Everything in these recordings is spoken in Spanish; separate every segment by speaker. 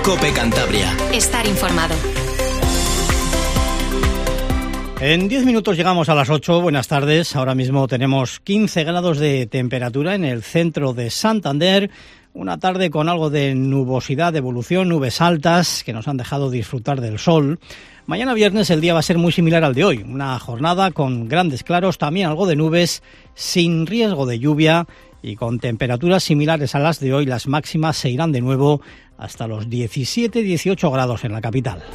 Speaker 1: COPE Cantabria.
Speaker 2: Estar informado.
Speaker 3: En 10 minutos llegamos a las 8. Buenas tardes. Ahora mismo tenemos 15 grados de temperatura en el centro de Santander. Una tarde con algo de nubosidad, de evolución, nubes altas que nos han dejado disfrutar del sol. Mañana viernes el día va a ser muy similar al de hoy. Una jornada con grandes claros, también algo de nubes, sin riesgo de lluvia y con temperaturas similares a las de hoy. Las máximas se irán de nuevo hasta los 17-18 grados en la capital.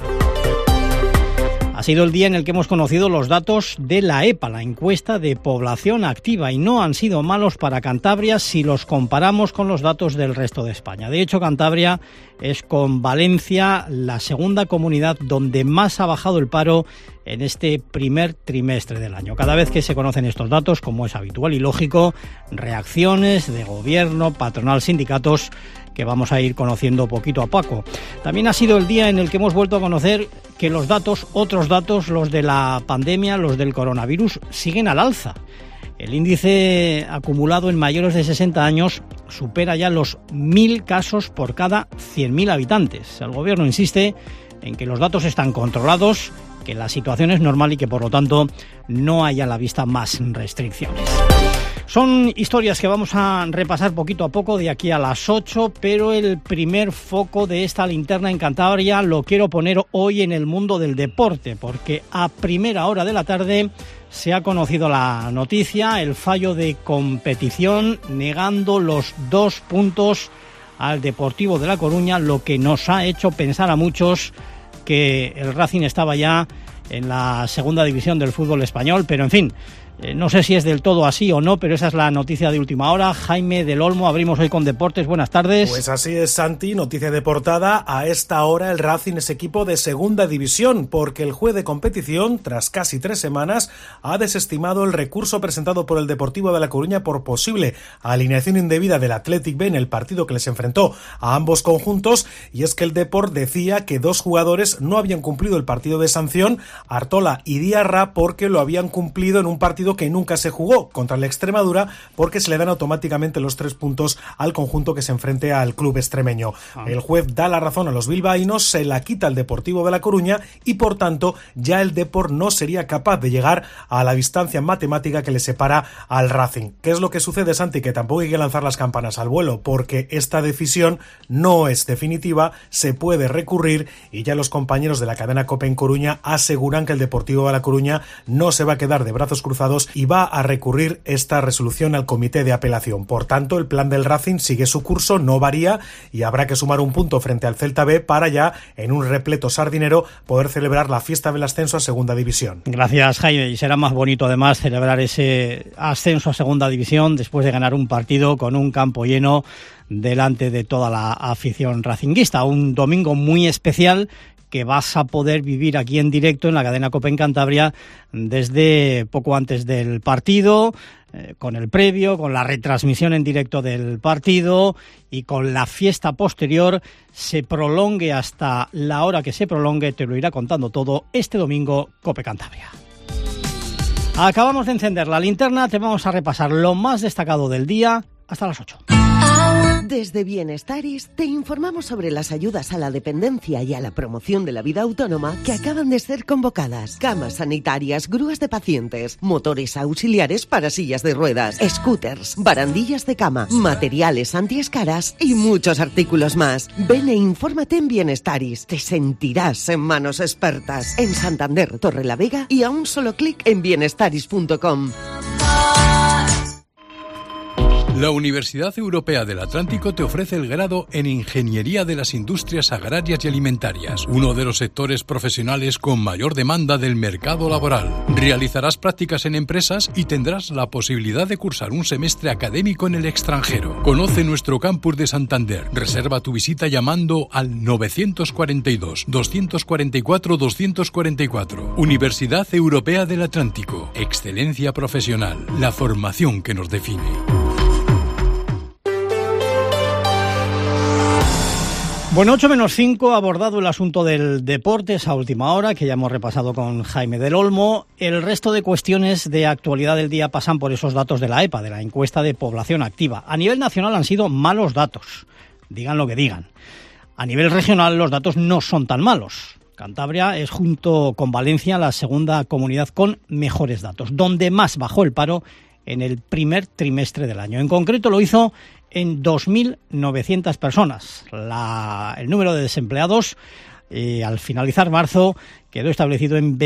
Speaker 3: Ha sido el día en el que hemos conocido los datos de la EPA, la encuesta de población activa, y no han sido malos para Cantabria si los comparamos con los datos del resto de España. De hecho, Cantabria es con Valencia la segunda comunidad donde más ha bajado el paro en este primer trimestre del año. Cada vez que se conocen estos datos, como es habitual y lógico, reacciones de gobierno, patronal, sindicatos, que vamos a ir conociendo poquito a poco. También ha sido el día en el que hemos vuelto a conocer que los datos, otros datos, los de la pandemia, los del coronavirus, siguen al alza. El índice acumulado en mayores de 60 años supera ya los 1.000 casos por cada 100.000 habitantes. El gobierno insiste en que los datos están controlados, que la situación es normal y que por lo tanto no hay a la vista más restricciones. Son historias que vamos a repasar poquito a poco de aquí a las 8, pero el primer foco de esta linterna en Cantabria lo quiero poner hoy en el mundo del deporte, porque a primera hora de la tarde se ha conocido la noticia, el fallo de competición negando los 2 puntos al Deportivo de La Coruña, lo que nos ha hecho pensar a muchos que el Racing estaba ya en la segunda división del fútbol español, pero en fin, no sé si es del todo así o no, pero esa es la noticia de última hora. Jaime del Olmo, abrimos hoy con deportes. Buenas tardes.
Speaker 4: Pues así es, Santi, noticia de portada. A esta hora el Racing es equipo de segunda división, porque el juez de competición, tras casi 3 semanas, ha desestimado el recurso presentado por el Deportivo de La Coruña por posible alineación indebida del Athletic B en el partido que les enfrentó a ambos conjuntos, y es que el Depor decía que 2 jugadores no habían cumplido el partido de sanción, Artola y Diarra, porque lo habían cumplido en un partido que nunca se jugó contra el Extremadura, porque se le dan automáticamente los 3 puntos al conjunto que se enfrente al club extremeño. El juez da la razón a los bilbaínos, se la quita al Deportivo de La Coruña y por tanto ya el Depor no sería capaz de llegar a la distancia matemática que le separa al Racing. ¿Qué es lo que sucede, Santi? Que tampoco hay que lanzar las campanas al vuelo, porque esta decisión no es definitiva, se puede recurrir, y ya los compañeros de la cadena COPE en Coruña aseguran que el Deportivo de La Coruña no se va a quedar de brazos cruzados y va a recurrir esta resolución al comité de apelación. Por tanto, el plan del Racing sigue su curso, no varía, y habrá que sumar un punto frente al Celta B para ya, en un repleto sardinero, poder celebrar la fiesta del ascenso a segunda división.
Speaker 3: Gracias, Jaime, y será más bonito además celebrar ese ascenso a segunda división después de ganar un partido con un campo lleno delante de toda la afición racinguista. Un domingo muy especial que vas a poder vivir aquí en directo en la cadena COPE en Cantabria desde poco antes del partido, con el previo, con la retransmisión en directo del partido y con la fiesta posterior. Se prolongue hasta la hora que se prolongue, te lo irá contando todo este domingo COPE Cantabria. Acabamos de encender la linterna, te vamos a repasar lo más destacado del día hasta las 8.
Speaker 5: Desde Bienestaris te informamos sobre las ayudas a la dependencia y a la promoción de la vida autónoma que acaban de ser convocadas. Camas sanitarias, grúas de pacientes, motores auxiliares para sillas de ruedas, scooters, barandillas de cama, materiales antiescaras y muchos artículos más. Ven e infórmate en Bienestaris. Te sentirás en manos expertas. En Santander, Torrelavega y a un solo clic en bienestaris.com.
Speaker 6: La Universidad Europea del Atlántico te ofrece el grado en Ingeniería de las Industrias Agrarias y Alimentarias, uno de los sectores profesionales con mayor demanda del mercado laboral. Realizarás prácticas en empresas y tendrás la posibilidad de cursar un semestre académico en el extranjero. Conoce nuestro campus de Santander. Reserva tu visita llamando al 942 244 244. Universidad Europea del Atlántico. Excelencia profesional. La formación que nos define.
Speaker 3: Bueno, 8:05 ha abordado el asunto del deporte, esa última hora que ya hemos repasado con Jaime del Olmo. El resto de cuestiones de actualidad del día pasan por esos datos de la EPA, de la encuesta de población activa. A nivel nacional han sido malos datos, digan lo que digan. A nivel regional los datos no son tan malos. Cantabria es, junto con Valencia, la segunda comunidad con mejores datos, donde más bajó el paro en el primer trimestre del año. En concreto lo hizo en 2.900 personas. El número de desempleados al finalizar marzo quedó establecido en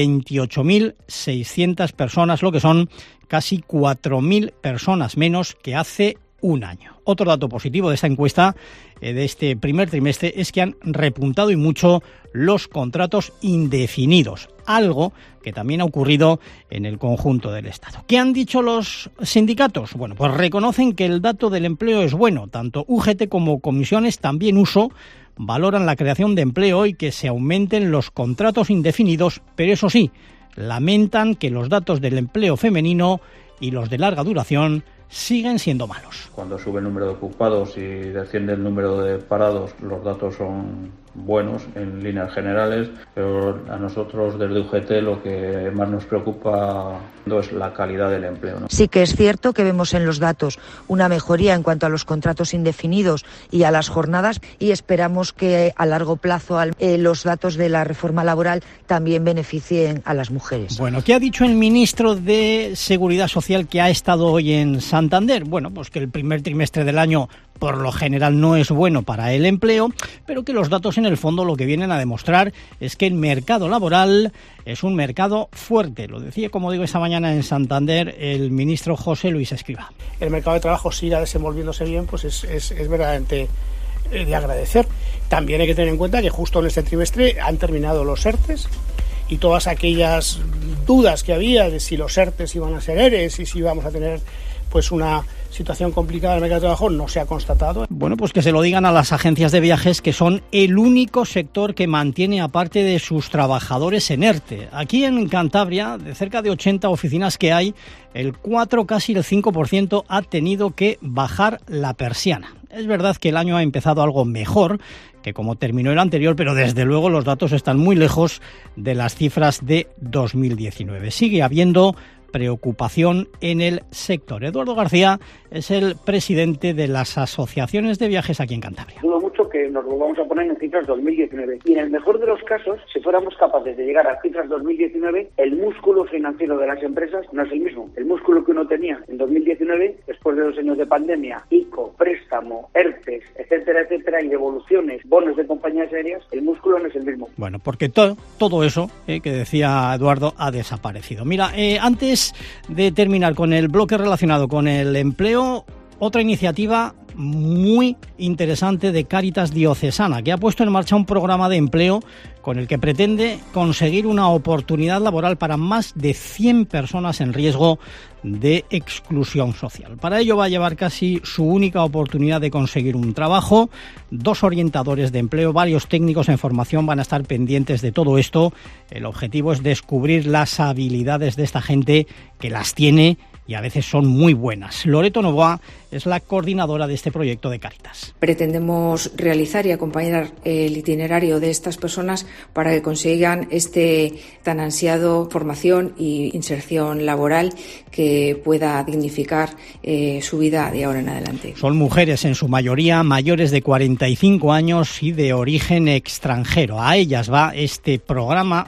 Speaker 3: 28.600 personas, lo que son casi 4.000 personas menos que hace un año. Otro dato positivo de esta encuesta de este primer trimestre es que han repuntado y mucho los contratos indefinidos, algo que también ha ocurrido en el conjunto del Estado. ¿Qué han dicho los sindicatos? Bueno, pues reconocen que el dato del empleo es bueno. Tanto UGT como comisiones, también USO, valoran la creación de empleo y que se aumenten los contratos indefinidos, pero eso sí, lamentan que los datos del empleo femenino y los de larga duración siguen siendo malos.
Speaker 1: Cuando sube el número de ocupados y desciende el número de parados, los datos son buenos en líneas generales, pero a nosotros desde UGT lo que más nos preocupa es la calidad del empleo, ¿no?
Speaker 2: Sí que es cierto que vemos en los datos una mejoría en cuanto a los contratos indefinidos y a las jornadas, y esperamos que a largo plazo los datos de la reforma laboral también beneficien a las mujeres.
Speaker 3: Bueno, ¿qué ha dicho el ministro de Seguridad Social que ha estado hoy en Santander? Bueno, pues que el primer trimestre del año por lo general no es bueno para el empleo, pero que los datos en el fondo lo que vienen a demostrar es que el mercado laboral es un mercado fuerte. Lo decía, como digo, esta mañana en Santander el ministro José Luis Escrivá.
Speaker 7: El mercado de trabajo siga desenvolviéndose bien, pues es verdaderamente de agradecer. También hay que tener en cuenta que justo en este trimestre han terminado los ERTES, y todas aquellas dudas que había de si los ERTES iban a ser ERES y si íbamos a tener pues una situación complicada en el mercado de trabajo no se ha constatado.
Speaker 3: Bueno, pues que se lo digan a las agencias de viajes, que son el único sector que mantiene aparte de sus trabajadores en ERTE. Aquí en Cantabria, de cerca de 80 oficinas que hay, el 4, casi el 5% ha tenido que bajar la persiana. Es verdad que el año ha empezado algo mejor que como terminó el anterior, pero desde luego los datos están muy lejos de las cifras de 2019. Sigue habiendo preocupación en el sector. Eduardo García es el presidente de las asociaciones de viajes aquí en Cantabria.
Speaker 8: Dudo mucho que nos volvamos a poner en cifras 2019. Y en el mejor de los casos, si fuéramos capaces de llegar a cifras 2019, el músculo financiero de las empresas no es el mismo. El músculo que uno tenía en 2019, después de 2 años de pandemia, ICO, préstamo, ERTES, etcétera, etcétera, y devoluciones, bonos de compañías aéreas, el músculo no es el mismo.
Speaker 3: Bueno, porque todo eso que decía Eduardo ha desaparecido. Mira, antes de terminar con el bloque relacionado con el empleo, otra iniciativa muy interesante de Cáritas Diocesana, que ha puesto en marcha un programa de empleo con el que pretende conseguir una oportunidad laboral para más de 100 personas en riesgo de exclusión social. Para ello va a llevar casi su única oportunidad de conseguir un trabajo. 2 orientadores de empleo, varios técnicos en formación van a estar pendientes de todo esto. El objetivo es descubrir las habilidades de esta gente, que las tiene y a veces son muy buenas. Loreto Novoa es la coordinadora de este proyecto de Cáritas.
Speaker 9: Pretendemos realizar y acompañar el itinerario de estas personas para que consigan este tan ansiado formación y inserción laboral que pueda dignificar su vida de ahora en adelante.
Speaker 3: Son mujeres en su mayoría, mayores de 45 años y de origen extranjero. A ellas va este programa.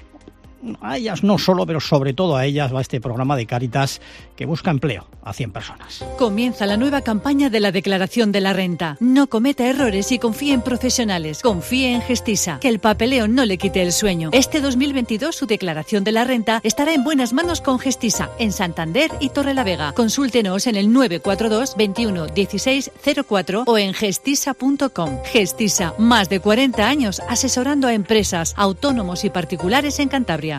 Speaker 3: A ellas no solo, pero sobre todo a ellas va este programa de Cáritas que busca empleo a 100 personas.
Speaker 10: Comienza la nueva campaña de la declaración de la renta. No cometa errores y confíe en profesionales. Confíe en Gestisa, que el papeleo no le quite el sueño. Este 2022 su declaración de la renta estará en buenas manos con Gestisa, en Santander y Torrelavega. Consúltenos en el 942 21 16 04 o en gestisa.com. Gestisa, más de 40 años asesorando a empresas, autónomos y particulares en Cantabria.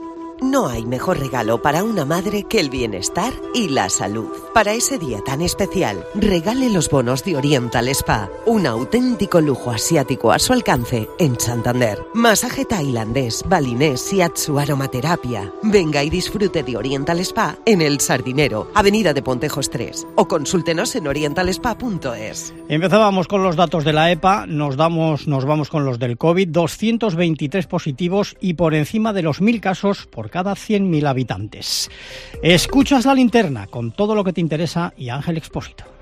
Speaker 5: No hay mejor regalo para una madre que el bienestar y la salud. Para ese día tan especial, regale los bonos de Oriental Spa, un auténtico lujo asiático a su alcance en Santander. Masaje tailandés, balinés y Atsu aromaterapia. Venga y disfrute de Oriental Spa en El Sardinero, Avenida de Pontejos 3, o consúltenos en orientalspa.es.
Speaker 3: Empezábamos con los datos de la EPA, nos vamos con los del COVID. 223 positivos y por encima de los 1.000 casos por cada 100.000 habitantes. Escuchas La Linterna con todo lo que te interesa y Ángel Expósito.